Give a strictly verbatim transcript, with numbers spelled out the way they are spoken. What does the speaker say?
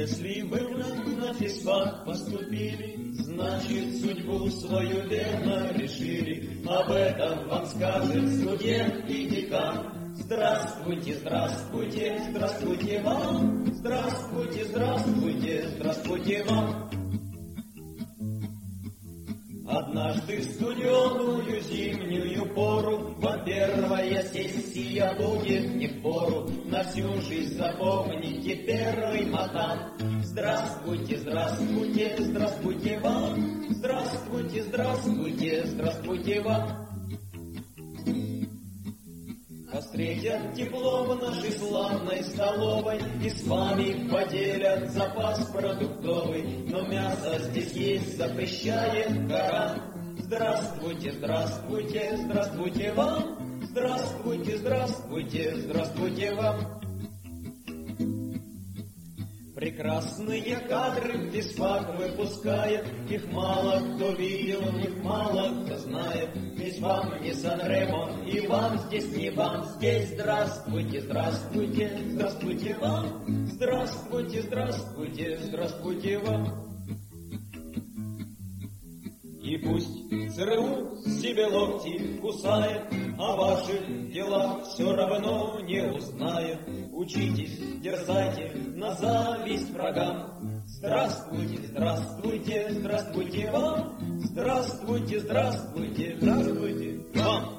Если вы на физфак поступили, значит, судьбу свою верно решили. Об этом вам скажет студент и декан. Здравствуйте, здравствуйте, здравствуйте вам. Здравствуйте, здравствуйте, здравствуйте вам. Однажды студеную зимнюю пору вам первая сессия будет не впору. На всю жизнь запомните первый матан. Здравствуйте, здравствуйте, здравствуйте вам. Здравствуйте, здравствуйте, здравствуйте вам. Встретят тепло в нашей славной столовой и с вами поделят запас продуктовый. Но мясо здесь есть запрещает Коран. Здравствуйте, здравствуйте, здравствуйте вам. Здравствуйте, здравствуйте, здравствуйте вам. Прекрасные кадры физфак выпускает, их мало кто видел, их мало кто знает. Здесь вам не Сан-Ремо, и вам здесь не вам. Здесь здравствуйте, здравствуйте, здравствуйте вам. Здравствуйте, здравствуйте, здравствуйте вам. И пусть ЦРУ себе локти кусает, о ваших делах все равно не узнает. Учитесь, дерзайте на зависть врагам. Здравствуйте, здравствуйте, здравствуйте вам. Здравствуйте, здравствуйте, здравствуйте вам.